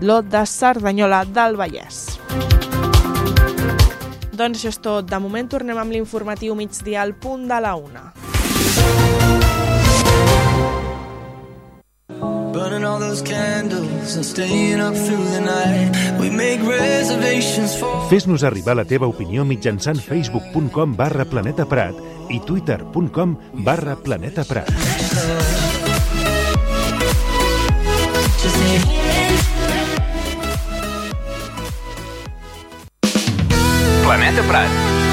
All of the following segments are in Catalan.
Bitló de Cerdanyola del Vallès. Doncs això és tot. De moment tornem amb l'informatiu migdia al punt de la 1. Burning all those candles and staying up through the night. We make reservations for... Fes-nos arribar la teva opinió mitjançant facebook.com/planetaprat i twitter.com/planetaprat. Planeta Prat.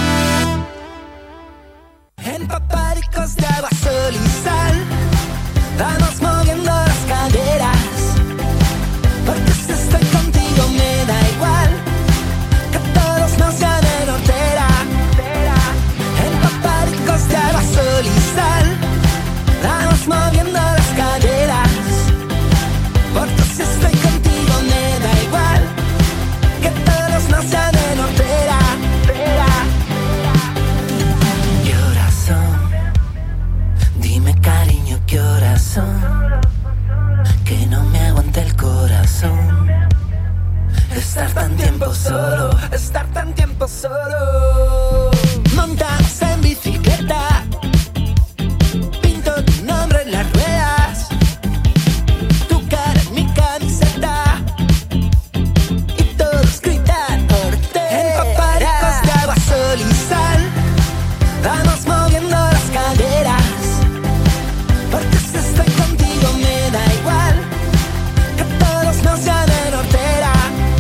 Empapadicos de agua, sol y sal, vamos moviendo las caderas, porque si estoy contigo me da igual que todos nos llamen hortera. Empapadicos de agua, sol y sal, vamos moviendo las caderas, porque si estoy contigo me da igual que todos nos llamen hortera. ¿Qué horas son? Dime, cariño, ¿qué horas son? Que no me aguanta el corazón. Estar tan tiempo solo, estar tan tiempo solo. Montas en bicicleta, pinto tu nombre en las ruedas, tu cara en mi camiseta, y todos gritan hortera. Empapadicos de agua, sol y sal, vamos moviendo las caderas, porque si estoy contigo me da igual que todos nos llamen hortera.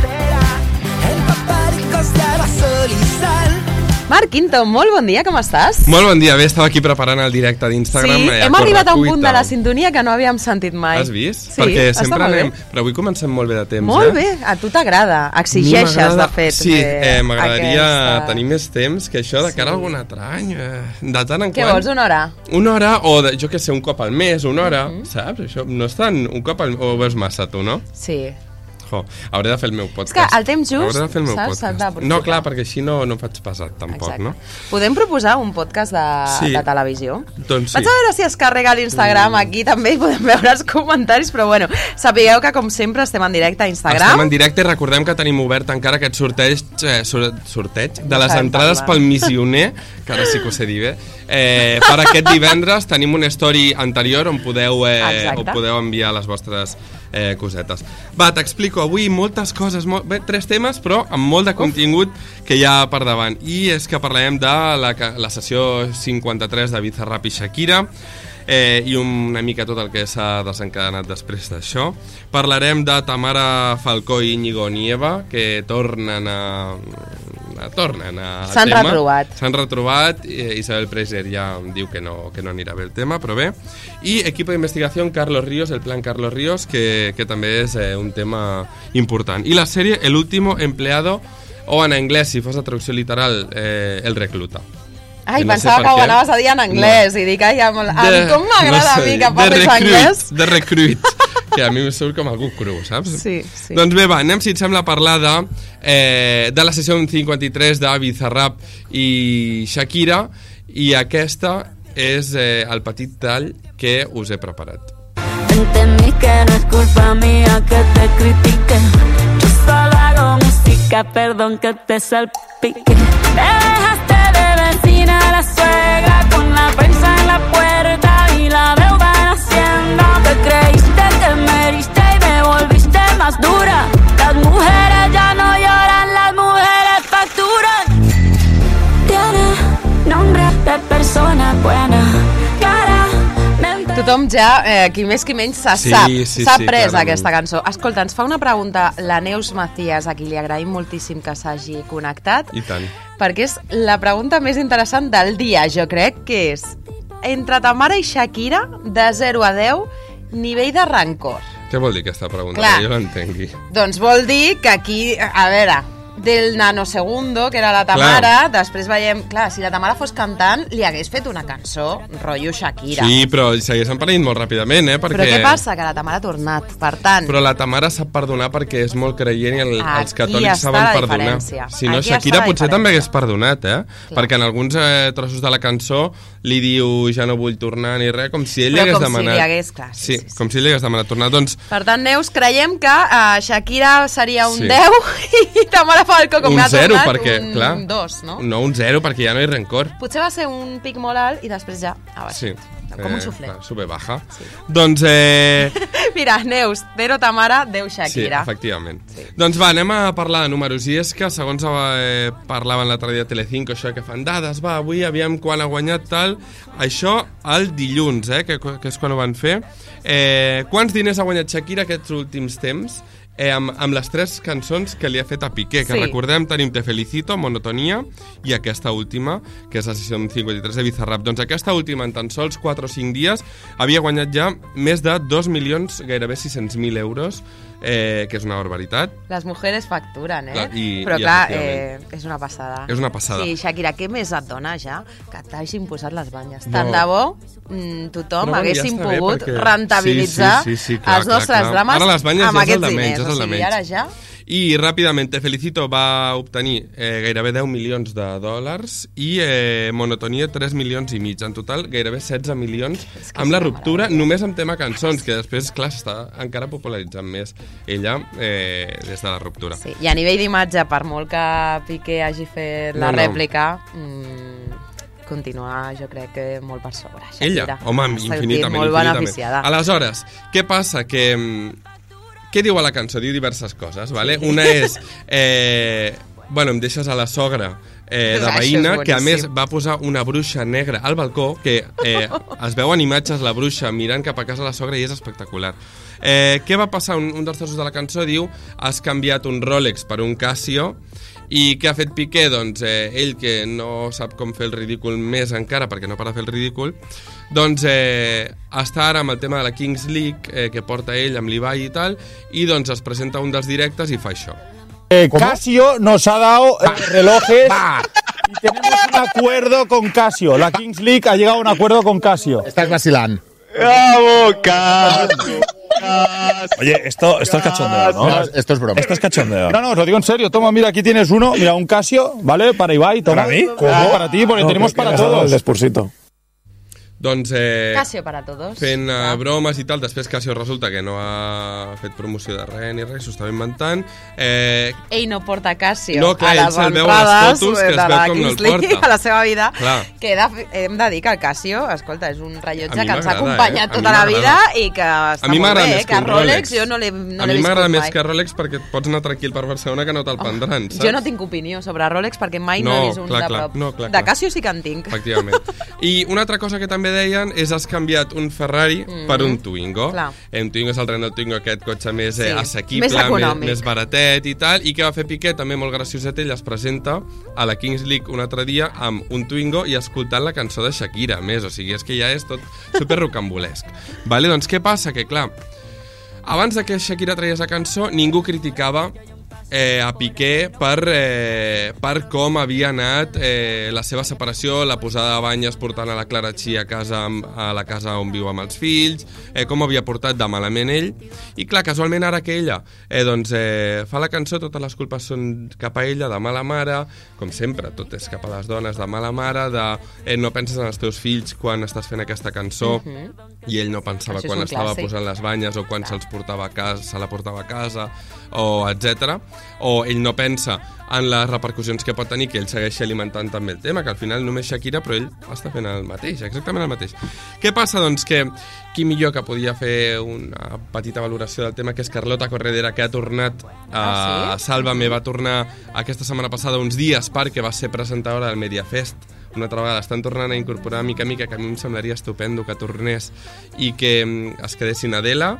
Empapadicos de agua, sol y sal. Marc Quinto, molt bon dia, com estàs? Molt bon dia, bé, estava aquí preparant el directe d'Instagram. Sí, hem arribat a un punt de la sintonia que no havíem sentit mai. Has vist? Sí, perquè està sempre molt anem... bé. Però avui comencem molt bé de temps, Molt bé, a tu t'agrada, exigeixes, de fet. Sí, m'agradaria tenir més temps que això de cara a algun altre any. De tant en Què quant... vols, una hora? Una hora, o jo què sé, un cop al mes, una hora, saps? Això no és tant un cop al mes, o ho veus massa tu, no? Sí. Jo, hauré de fer el meu podcast. És que el temps just, hauré de fer el meu saps? podcast. No, clar, perquè així no faig pesat, tampoc, Exacte. no? Podem proposar un podcast de televisió? Doncs sí. Vaig a veure si es carrega l'Instagram aquí també i podem veure els comentaris, però bueno, sapigueu que com sempre estem en directe a Instagram. Estem en directe i recordem que tenim obert encara aquest sorteig de les entrades pel missioner, que ara sí que ho sé dir bé. Per aquest divendres tenim una story anterior on podeu enviar les vostres cosetes. Va, t'explico avui moltes coses, bé, 3 temes, però amb molt de contingut que hi ha per davant. I és que parlarem de la sessió 53 de Bizarrap i Shakira, i una mica tot el que s'ha desencadenat després d'això. Parlarem de Tamara Falcó i Íñigo Nieva, que tornen a S'han retrobat. S'han retrobat, Isabel Preisler ja diu que no anirà bé el tema, però bé. I equipo d'investigació Carlos Ríos, el plan Carlos Ríos, que també és un tema important. I la sèrie El último empleado, o en anglès, si fos la traducció literal, El recluta. Ai, pensava que ho anaves a dir en anglès i dic, ai, com m'agrada a mi que parles anglès. The Recruit, que a mi em surt com algú cru, saps? Sí. Doncs bé, va, anem, si et sembla, a parlar de la sessió 53 de Bizarrap i Shakira, i aquesta és el petit tall que us he preparat. Entendí que no es culpa mía que te critique, yo solo hago música, perdón que te salpique. Me dejaste de vecina la suegra con la prensa en la puerta y la deuda en Hacienda. Te creíste que me heriste y me volviste más dura. Las mujeres ya no lloran, las mujeres facturan. Tiene nombre de persona buena, claramente. Tothom ja, qui més qui menys, s'ha pres clarament. aquesta cançó. Escolta, ens fa una pregunta la Neus Macías, a qui li agraïm moltíssim que s'hagi connectat. I tant. Perquè és la pregunta més interessant del dia, jo crec, que és entre Tamara i Shakira, de 0 a 10, nivell de rancor. Què vol dir aquesta pregunta? Clar. Que jo l'entengui. Doncs vol dir que aquí, a veure, del nanosegundo, que era la Tamara, després veiem... Clar, si la Tamara fos cantant, li hagués fet una cançó, rotllo Shakira. Sí, però s'haguessin parit molt ràpidament, Perquè... Però què passa? Que la Tamara ha tornat, per tant... Però la Tamara sap perdonar perquè és molt creient i els catòlics saben perdonar. Si no, Shakira potser també hagués perdonat, Perquè en alguns trossos de la cançó li diu ja no vull tornar ni res, com si ell li hagués demanat. Si li hagués, clar, sí, com si ell li hagués demanat tornar. Doncs... Per tant, Neus, creiem que Shakira seria un 10 i Tamara Falco, com que ha tornat, perquè, clar, un 2, no? No, un 0, perquè ja no hi ha rencor. Potser va ser un pic molt alt i després ja ha baixat. Sí. Com un suflé. Sube baja. Sí. Doncs... Mira, Neus, 0 Tamara, 10 Shakira. Sí, efectivament. Sí. Doncs va, anem a parlar de números. I és que, segons parlaven l'altre dia a Telecinco, això que fan dades, avui aviam quan ha guanyat tal... Això el dilluns, que és quan ho van fer. Quants diners ha guanyat Shakira aquests últims temps? Amb les 3 cançons que li ha fet a Piqué, que recordem, tenim Te Felicito, Monotonia i aquesta última, que és la sessió 53 de Bizarrap. Doncs aquesta última, en tan sols 4 o 5 dies, havia guanyat ja més de 2 milions, gairebé 600.000 euros, que és una barbaritat. Les mujeres facturen, Clar, però clar, és una passada. És una passada. Sí, Shakira, què més et dona ja que t'hagin posat les banyes? Tant de bo tothom haguéssim pogut rentabilitzar els nostres drames amb aquests diners. O sigui, ara ja... I ràpidament, Te Felicito va obtenir gairebé 10 milions de dòlars i Monotonia 3 milions i mig. En total, gairebé 16 milions amb la ruptura, només amb tema cançons, que després, clar, està encara popularitzant més ella des de la ruptura. Sí. I a nivell d'imatge, per molt que Piqué hagi fet la rèplica... continuar, jo crec que molt per sobre. Ella, home, infinitament. Molt beneficiada. Aleshores, què passa? Què diu a la cançó? Diu diverses coses, ¿vale? Una és, bueno, em deixes a la sogra de veïna, que a més va posar una bruixa negra al balcó, que es veuen imatges la bruixa mirant cap a casa la sogra i és espectacular. Què va passar? Un dels trossos de la cançó diu has canviat un Rolex per un Casio. I què ha fet Piqué? Doncs ell, que no sap com fer el ridícul més encara, perquè no para de fer el ridícul, doncs està ara amb el tema de la Kings League, que porta ell amb l'Ibai i tal, i doncs es presenta un dels directes i fa això. Casio nos ha dado relojes y tenemos un acuerdo con Casio. La Kings League ha llegado a un acuerdo con Casio. Estás vacilando. ¡Bravo, Casio! Oye, esto es cachondeo, ¿no? No, esto es broma. Esto es cachondeo. No, os lo digo en serio. Toma, mira, aquí tienes uno. Mira, un Casio, ¿vale? Para Ibai, toma. ¿Para mí? ¿Cómo? Para ti, porque tenemos para todos. El despursito. Doncs Casio para todos. Fent bromes i tal, després Casio resulta que no ha fet promoció de res ni res, s'ho estava inventant. Ell no porta Casio no, clar, a les entrades de la Kings League a la seva vida, que hem de dir que el Casio, escolta, és un rellotge que ens ha acompanyat tota la vida i que està molt bé, que Rolex jo no l'he vist mai. A mi m'agrada més que Rolex perquè pots anar tranquil per Barcelona que no te'l prendran, saps? Jo no tinc opinió sobre Rolex perquè mai no he vist un de prop. De Casio sí que en tinc. Efectivament. I una altra cosa que també deien és has canviat un Ferrari per un Twingo. Un Twingo és el tren del Twingo, aquest cotxe més assequible, més baratet i tal, i què va fer Piqué, també molt gracioset, ell es presenta a la Kings League un altre dia amb un Twingo i escoltant la cançó de Shakira, més, o sigui, és que ja és tot super rocambolesc. Vale, doncs què passa? Que clar, abans de que Shakira tragués la cançó, ningú criticava a Piqué per com havia anat la seva separació, la posada de banyes portant a la Clara Chi a la casa on viu amb els fills, com havia portat de malament ell. I clar, casualment ara que ella fa la cançó, totes les culpes són cap a ella, de mala mare, com sempre, tot és cap a les dones, de mala mare, de no penses en els teus fills quan estàs fent aquesta cançó, i ell no pensava quan estava posant les banyes o quan se la portava a casa, o etc. O ell no pensa en les repercussions que pot tenir que ell segueixi alimentant també el tema, que al final només Shakira, però ell està fent el mateix, exactament el mateix. Què passa? Doncs que qui millor que podia fer una petita valoració del tema, que és Carlota Corredera, que ha tornat a Sálvame, va tornar aquesta setmana passada uns dies perquè va ser presentadora del Mediafest. Una altra vegada estan tornant a incorporar mica a mica, que a mi em semblaria estupendo que tornés i que es quedessin Adela,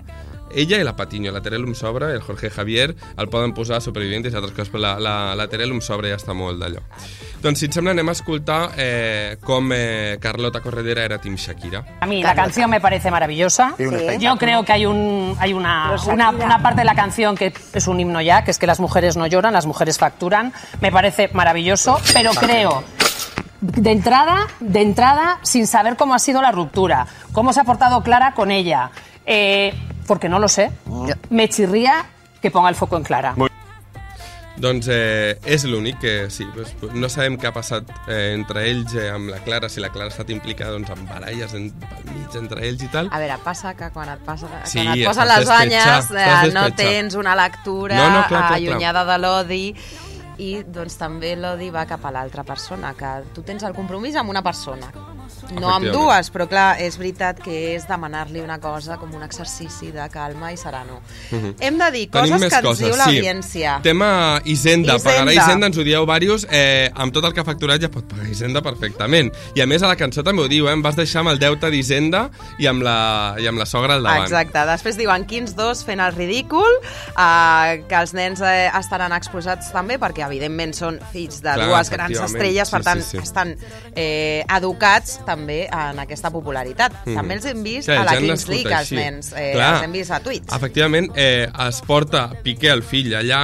ella i la Patiño, la Terelu em sobra, el Jorge Javier, el poden posar a Supervivientes i altres coses, però la Terelu em sobra i ja està molt d'allò. Doncs si et sembla anem a escoltar com Carlota Corredera era Team Shakira. A mí la canción me parece maravillosa. Sí. Yo creo que hay una parte de la canción que es un himno ya, que es que las mujeres no lloran, las mujeres facturan. Me parece maravilloso, pero creo... De entrada, sin saber cómo ha sido la ruptura, cómo se ha portado Clara con ella, porque no lo sé, me chirría que ponga el foco en Clara. Doncs és l'únic que sí, no sabem què ha passat entre ells amb la Clara, si la Clara ha estat implicada doncs, amb baralles pel mig entre ells i tal. A veure, passa que quan et posen les banyes no tens una lectura allunyada de l'odi, i doncs també l'odi va cap a l'altra persona, que tu tens el compromís amb una persona, no amb dues, però clar, és veritat que és demanar-li una cosa com un exercici de calma i serenor. Hem de dir coses que ens diu l'audiència. Tema Hisenda, pagarà Hisenda, ens ho dieu diversos, amb tot el que ha facturat ja pot pagar Hisenda perfectament. I a més a la cançó també ho diu, em vas deixar amb el deute d'Hisenda i amb la sogra al davant. Exacte, després diuen quins dos fent el ridícul, que els nens estaran exposats també perquè evidentment són fills de dues grans estrelles, per tant estan educats també en aquesta popularitat. També els hem vist a la Kings League, els nens, els hem vist a tuits. Efectivament, es porta Piqué el fill allà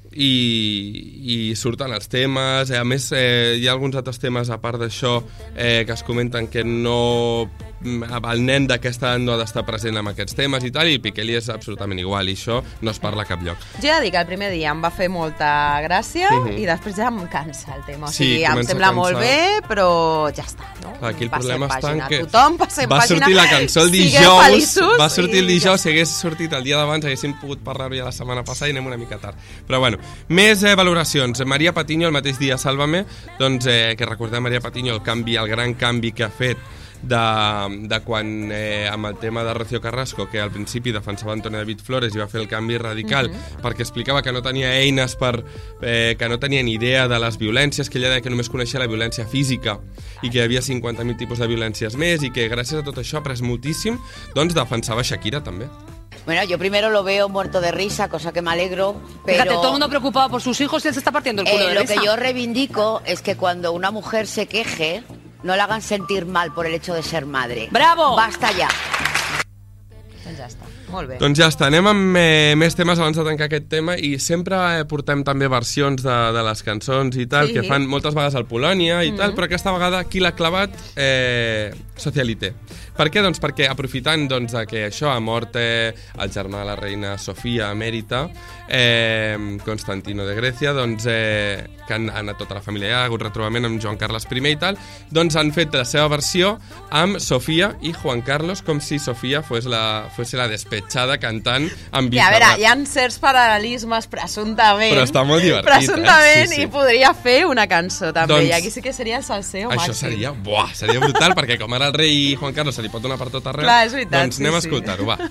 i surten els temes, a més hi ha alguns altres temes a part d'això que es comenten que no... el nen d'aquesta edat no ha d'estar present en aquests temes i tal, i Piqué li és absolutament igual, i això no es parla a cap lloc. Jo he de dir que el primer dia em va fer molta gràcia i després ja em cansa el tema, o sigui, em sembla molt bé, però ja està, no? Aquí el problema està en que tothom passem pàgina, va sortir la cançó el dijous, va sortir el dijous, si hagués sortit el dia d'abans haguéssim pogut parlar-ho ja la setmana passada i anem una mica tard. Però bueno, més valoracions. Maria Patiño, el mateix dia, Sálvame, doncs que recordem Maria Patiño, el gran canvi que ha fet de quan amb el tema de Rocío Carrasco, que al principi defensava Antonio David Flores i va fer el canvi radical perquè explicava que no tenia eines que no tenia ni idea de les violències, que ella deia que només coneixia la violència física i que hi havia 50.000 tipus de violències més, i que gràcies a tot això ha après moltíssim, doncs defensava Shakira també. Bueno, yo primero lo veo muerto de risa, cosa que me alegro, pero... Fíjate, todo el mundo preocupado por sus hijos y él se está partiendo el culo de risa. Lo que yo reivindico es que cuando una mujer se queje, no la hagan sentir mal por el hecho de ser madre. ¡Bravo! Basta ya. Doncs ja està, molt bé. Doncs ja està, anem amb més temes abans de tancar aquest tema, i sempre portem també versions de les cançons i tal, que fan moltes vegades al Polònia i tal, però aquesta vegada qui l'ha clavat? Socialité. Per què? Doncs perquè aprofitant que això ha mort el germà de la reina Sofia emèrita, Constantino de Grècia, que han anat tota la família allà, ha hagut retrobament amb Joan Carles I i tal, doncs han fet la seva versió amb Sofia i Juan Carlos, com si Sofia fuese la despetxada cantant amb guitarra. A veure, hi ha certs paral·lelismes presumptament. Però està molt divertit. Presumptament, i podria fer una cançó també, i aquí sí que seria el salseo màxim. Això seria brutal, perquè com ara el rei Juan Carlos se li pot donar per tot arreu, clar, és veritat, doncs anem a escoltar-ho, va.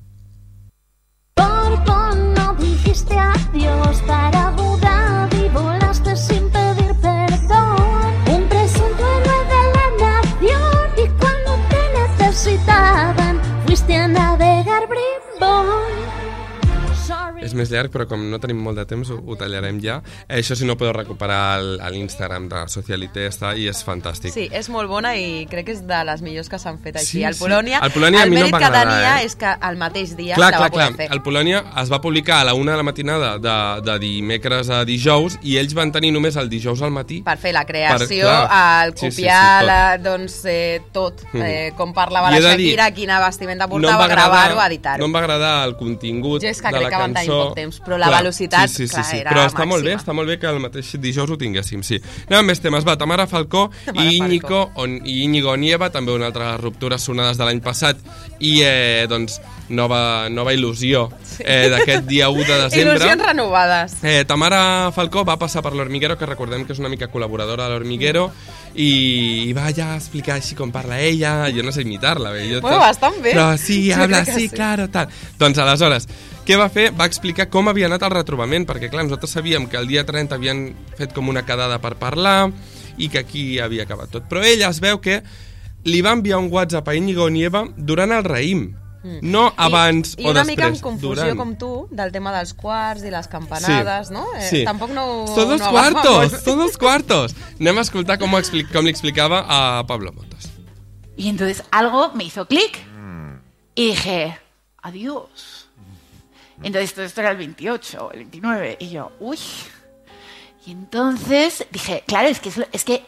Por no dijiste adiós para Abu Dhabi, volaste sin pedir perdón, un presunto héroe de la nación, y cuando te necesitaban fuiste a navegar bribón. És més llarg, però com no tenim molt de temps ho tallarem ja. Això si no podeu recuperar a l'Instagram de Socialité, està, i és fantàstic. Sí, és molt bona i crec que és de les millors que s'han fet així. El Polònia, el mèrit que tenia és que el mateix dia la va poder fer. El Polònia es va publicar a la 1 de la matinada de dimecres a dijous, i ells van tenir només el dijous al matí per fer la creació, el copiar, tot, com parlava la Shakira, quina vestimenta portava, gravar-ho, editar-ho. No em va agradar el contingut de la cançó, poc temps, però la velocitat era però està màxima. Molt bé que el mateix dijous ho tinguéssim, sí. Anem amb més temes, va, Tamara Falcó i Íñigo Onieva, també una altra ruptura sonades de l'any passat, i doncs nova il·lusió d'aquest dia 1 de desembre. Il·lusions renovades. Tamara Falcó va passar per l'Hormiguero, que recordem que és una mica col·laboradora de l'Hormiguero, i va ja explicar així com parla ella. Jo no sé imitar-la. Bueno, bastant bé. Però sí, habla así, claro, tal. Doncs aleshores, què va fer? Va explicar com havia anat el retrobament, perquè clar, nosaltres sabíem que el dia 30 havien fet com una quedada per parlar i que aquí havia acabat tot. Però ella es veu que li va enviar un WhatsApp a Íñigo Onieva durant el raïm. No abans o després. I una mica amb confusió com tu, del tema dels quarts i les campanades, no? Sí. Tampoc no... Son dos cuartos. Anem a escoltar com li explicava a Pablo Motos. Y entonces algo me hizo clic y dije, adiós. Entonces todo esto era el 28, el 29, y yo, uy. Y entonces dije, claro, es que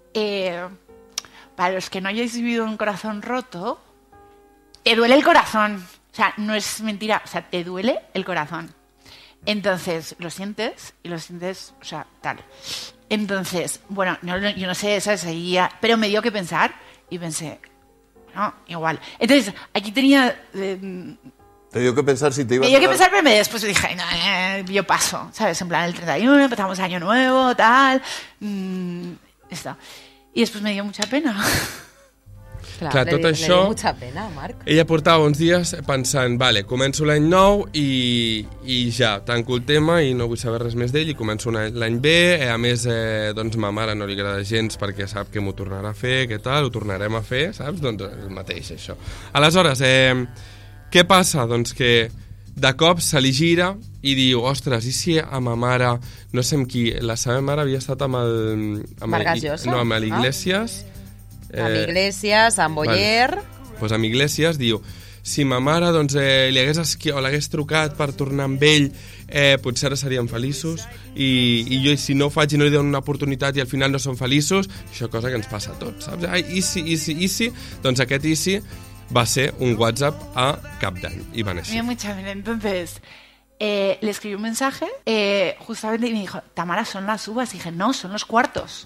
para los que no hayáis vivido un corazón roto, te duele el corazón. O sea, no es mentira, o sea, te duele el corazón. Entonces, lo sientes, o sea, tal. Entonces, bueno, yo no sé, ¿sabes? Ahí ya, pero me dio que pensar y pensé, no, igual. Entonces, aquí tenía... Te dio que pensar si te ibas a... Me dio que pensar, pero después dije, no, yo paso, ¿sabes? En plan, el 31, empezamos año nuevo, tal... esto. I després me dio mucha pena. Clar, tot això... Le mucha pena, Marc. Ella portava uns dies pensant, vale, començo l'any nou i ja, tanco el tema i no vull saber res més d'ell i començo l'any bé. A més, doncs ma mare no li agrada gens perquè sap que m'ho tornarà a fer, què tal, ho tornarem a fer, saps? Doncs el mateix, això. Aleshores, què passa? Doncs que de cop se li gira i diu, ostres, i si a ma mare, no sé amb qui, la seva mare havia estat amb el... Vargas Llosa? No, amb l'Iglesias. Amb Iglesias, amb Boyer... Doncs amb Iglesias diu, si ma mare doncs, l'hagués trucat per tornar amb ell, potser ara serien feliços i jo si no ho faig i no li dono una oportunitat i al final no són feliços, això cosa que ens passa a tots, saps? Ai, easy, doncs aquest easy va ser un WhatsApp a cap d'any i van així. Mucha pena. Entonces le escribí un mensaje justamente y me dijo, Tamara, son las uvas. Y dije, no, son los cuartos.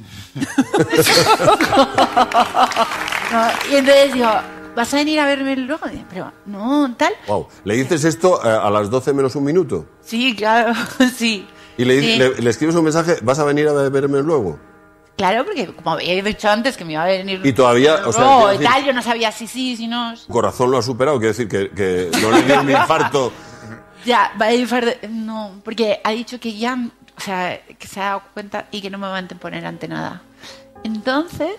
No, y entonces digo, ¿vas a venir a verme luego? Pero no, tal. Wow. ¿Le dices esto a las 12 menos un minuto? Sí, claro, sí. ¿Y le escribes un mensaje, ¿vas a venir a verme luego? Claro, porque como había dicho antes que me iba a venir... Y todavía, o sea... No, y tal, yo no sabía si no... ¿Tu corazón lo ha superado? Quiere decir que no le dio un infarto. Ya, va a infarto... No, porque ha dicho que ya... O sea, que se ha dado cuenta y que no me va a anteponer ante nada. Entonces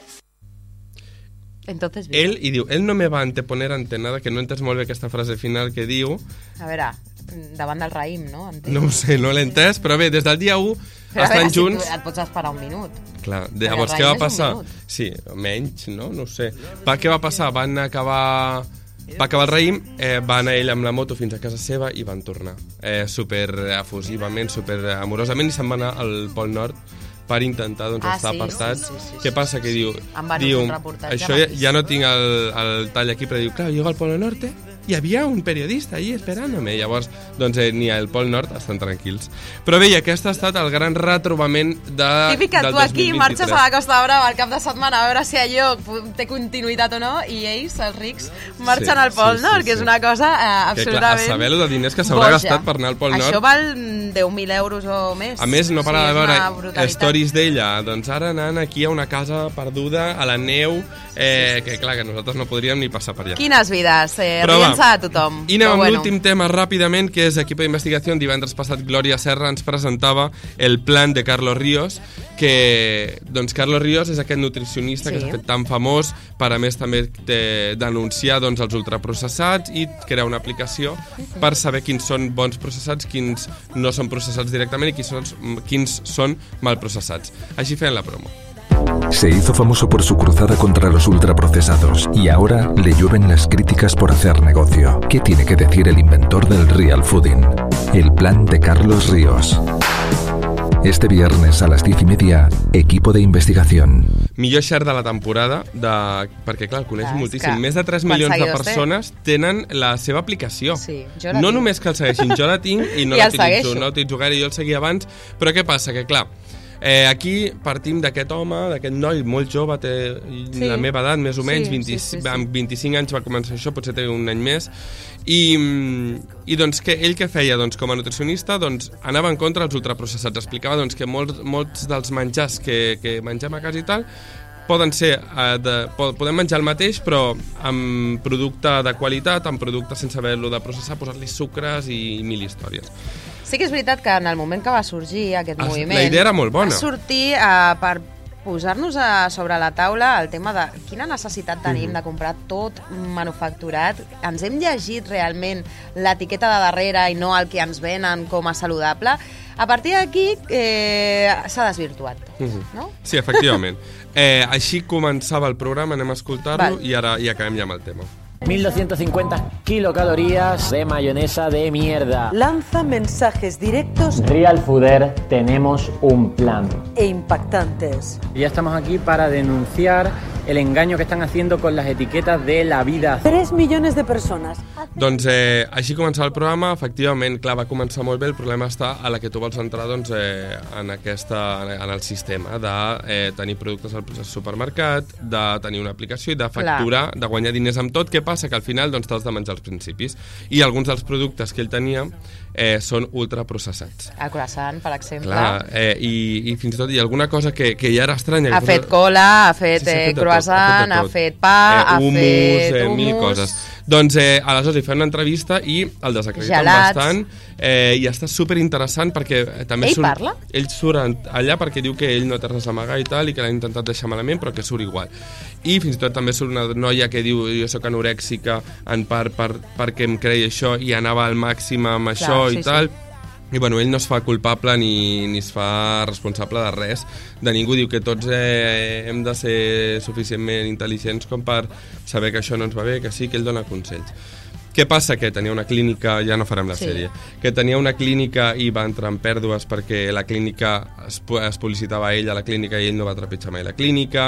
ell no me va anteponer ante nada, que no entes molt bé aquesta frase final que diu... A veure, davant del raïm, no? No ho sé, no l'he entès, però bé, des del dia 1 estan junts... Si et pots esperar un minut. Clar, llavors què va passar? Sí, menys, no? No ho sé. Què va passar? Va acabar el raïm, va anar ell amb la moto fins a casa seva i van tornar. Super efusivament, super amorosament, i se'n va anar al Pol Nord per intentar estar apartats. Sí. Què passa? Que diu això ja no tinc el tall aquí, però diu, clar, llego al Polo Norte hi havia un periodista ahí esperant-me. Llavors, doncs, ni al Pol Nord estan tranquils. Però bé, aquest ha estat el gran retrobament Típic que tu aquí marxes a la Costa Brava al cap de setmana a veure si allò té continuïtat o no, i ells, els rics, marxen al Pol Nord, que és una cosa absolutament... A saber de diners que s'haurà gastat per anar al Pol Nord. Això val 10.000 euros o més. A més, no para de veure stories d'ella. Doncs ara anant aquí a una casa perduda, a la neu, que clar, que nosaltres no podríem ni passar per allà. Quines vides, rient-se a tothom. I anem amb l'últim tema ràpidament, que és Equipo d'Investigació. Divendres passat Glòria Serra ens presentava el plan de Carlos Ríos, que doncs Carlos Ríos és aquest nutricionista que s'ha fet tan famós per a més també denunciar els ultraprocessats i crear una aplicació per saber quins són bons processats, quins no són processats directament i quins són mal processats. Així feien la promo. Se hizo famoso por su cruzada contra los ultraprocesados y ahora le llueven las críticas por hacer negocio. ¿Qué tiene que decir el inventor del real fooding? El plan de Carlos Ríos. Este viernes a las 10:30, Equipo de Investigación. Millor share de la temporada, perquè clar, el coneix moltíssim. Més de 3 milions de persones tenen la seva aplicació. Sí, no només que el segueixin, jo la tinc i no l'utilitzo gaire, jo el seguia abans, però què passa? Que clar, aquí partim d'aquest home, d'aquest noi molt jove, té la meva edat, més o menys, amb 25 anys va començar això, potser té un any més, i doncs ell què feia? Doncs com a nutricionista anava en contra dels ultraprocessats, explicava que molts dels menjars que mengem a casa i tal podem menjar el mateix però amb producte de qualitat, amb producte sense haver-lo de processar, posar-li sucres i mil històries. Sí que és veritat que en el moment que va sorgir aquest moviment... La idea era molt bona. Va sortir per posar-nos sobre la taula el tema de quina necessitat tenim de comprar tot manufacturat. Ens hem llegit realment l'etiqueta de darrere i no el que ens venen com a saludable. A partir d'aquí s'ha desvirtuat, no? Sí, efectivament. Així començava el programa, anem a escoltar-lo i ara ja acabem ja amb el tema. 1250 kilocalorías de mayonesa de mierda. Lanza mensajes directos. Real Fooder, tenemos un plan. E impactantes. Ya estamos aquí para denunciar el engaño que están haciendo con las etiquetes de la vida. 3 millones de persones. Doncs així començava el programa, efectivament, clar, va començar molt bé, el problema està a la que tu vols entrar en el sistema de tenir productes al supermercat, de tenir una aplicació i de facturar, de guanyar diners amb tot. Què passa? Que al final t'has de menjar els principis. I alguns dels productes que ell tenia són ultraprocessats. El croissant, per exemple. Clar, i fins i tot hi ha alguna cosa que ja era estranya. Ha fet cola, ha fet croissant, ha fet pa, ha fet hummus... mil coses. Doncs aleshores hi fan una entrevista i el desacrediten bastant i està superinteressant perquè també ell parla? Ell surt allà perquè diu que ell no té res a amagar i tal i que l'ha intentat deixar malament però que surt igual. I fins i tot també surt una noia que diu jo soc anorèxica en part perquè em creia això i anava al màxim amb això i tal. I bueno, ell no es fa culpable ni es fa responsable de res, de ningú. Diu que tots hem de ser suficientment intel·ligents com per saber que això no ens va bé, que sí, que ell dona consells. Què passa? Que tenia una clínica, ja no farem la sèrie, que tenia una clínica i va entrar en pèrdues perquè la clínica es publicitava ell a la clínica i ell no va trepitjar mai la clínica.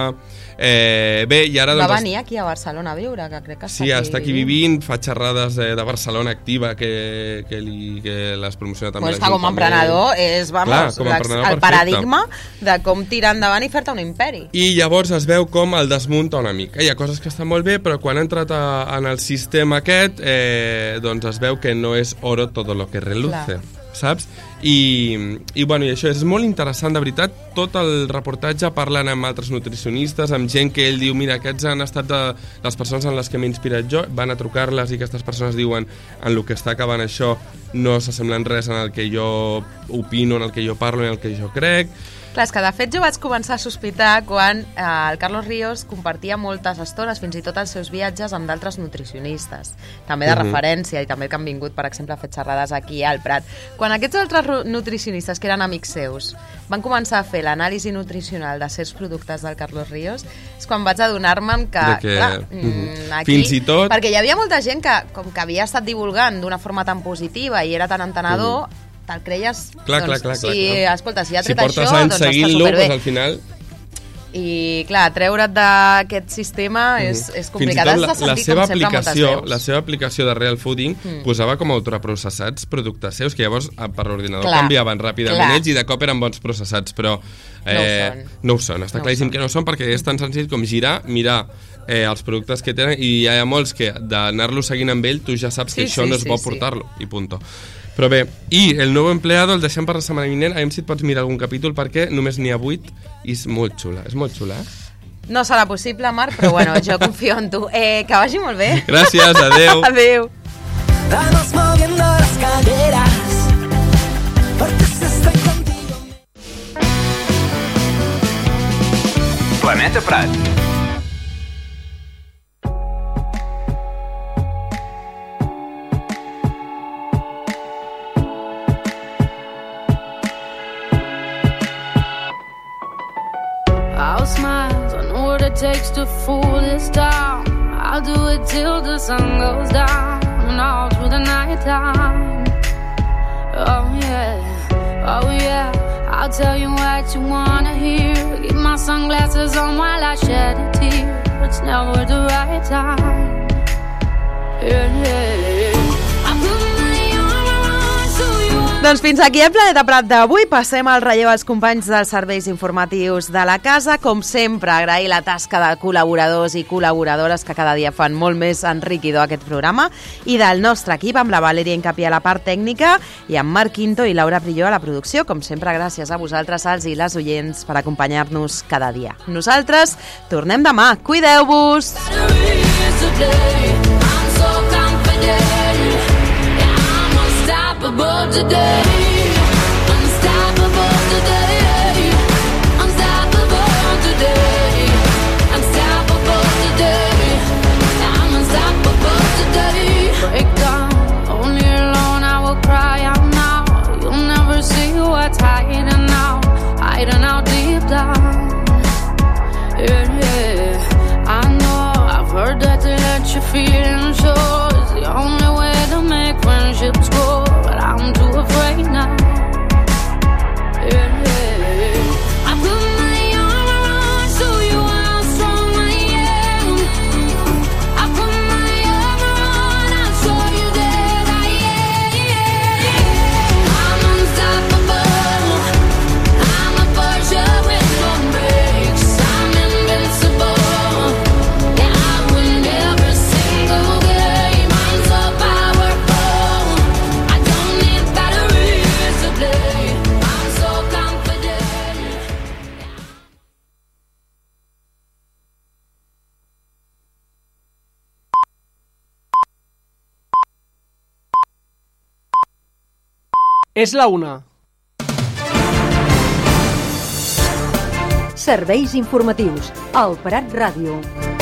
Bé, i ara... Va venir aquí a Barcelona a viure, que crec que està aquí vivint, fa xerrades de Barcelona Activa que les promociona també la Junta. Com a emprenedor és el paradigma de com tirar endavant i fer-te un imperi. I llavors es veu com el desmunta una mica. Hi ha coses que estan molt bé, però quan ha entrat en el sistema aquest doncs es veu que no és oro todo lo que reluce, saps? I bueno, i això és molt interessant, de veritat, tot el reportatge parlant amb altres nutricionistes, amb gent que ell diu, mira, aquests han estat les persones en les que m'he inspirat jo, van a trucar-les i aquestes persones diuen en el que està acabant això no s'assemblen res en el que jo opino, en el que jo parlo, en el que jo crec. Clar, és que de fet jo vaig començar a sospitar quan el Carlos Ríos compartia moltes estones, fins i tot els seus viatges amb d'altres nutricionistes, també de referència i també que han vingut, per exemple, a fer xerrades aquí al Prat. Quan aquests altres nutricionistes, que eren amics seus, van començar a fer l'anàlisi nutricional de certs productes del Carlos Ríos, és quan vaig adonar-me'n que clar, aquí, fins i tot... perquè hi havia molta gent que, com que havia estat divulgant d'una forma tan positiva i era tan entenedor, te'l creies, clar. Escolta, si ha tret això, doncs està superbé. Al final... I clar, treure't d'aquest sistema és complicat. Fins i tot la seva aplicació de Real Fooding posava com a ultraprocessats productes seus, que llavors per l'ordinador canviaven ràpidament ells i de cop eren bons processats, però no ho són. Està claríssim que no ho són perquè és tan senzill com girar, mirar els productes que tenen i hi ha molts que d'anar-lo seguint amb ell tu ja saps que això no és bo portar-lo i punto. Però bé, i el nou empleado el deixem per la setmana vinent, a veure si et pots mirar algun capítol perquè només n'hi ha 8 i és molt xula, No serà possible, Marc, però bueno, jo confio en tu. Que vagi molt bé. Gràcies, adeu. Adeu. Vamos moviendo las caderas porque estoy contigo. Planeta Prat. I'll smile, I know what it takes to fool this town. I'll do it till the sun goes down and all through the night time. Oh yeah, I'll tell you what you wanna hear. Keep my sunglasses on while I shed a tear. It's never the right time. Yeah. Doncs fins aquí el Planeta Prat d'avui. Passem al relleu als companys dels serveis informatius de la casa. Com sempre, agrair la tasca de col·laboradors i col·laboradores que cada dia fan molt més enriquidor aquest programa, i del nostre equip, amb la Valeria Incapié a la part tècnica i amb Marc Quinto i Laura Prilló a la producció. Com sempre, gràcies a vosaltres, els i les oients, per acompanyar-nos cada dia. Nosaltres tornem demà. Cuideu-vos! Unstoppable today, unstoppable today, unstoppable today. what's hiding out deep down. Yeah, I know, I've heard that to let your feelings show is the only way to make friendships grow, but I'm too afraid now. Yeah, I put my arm around, show you how strong I am. I put my arm around, I'll show you that I am. I'm unstoppable. I'm a Porsche with no brakes. I'm invincible. Yeah, I win every single game. I'm so powerful. I don't need batteries to play. I'm so confident. És la 1. Serveis informatius. Al Prat Ràdio.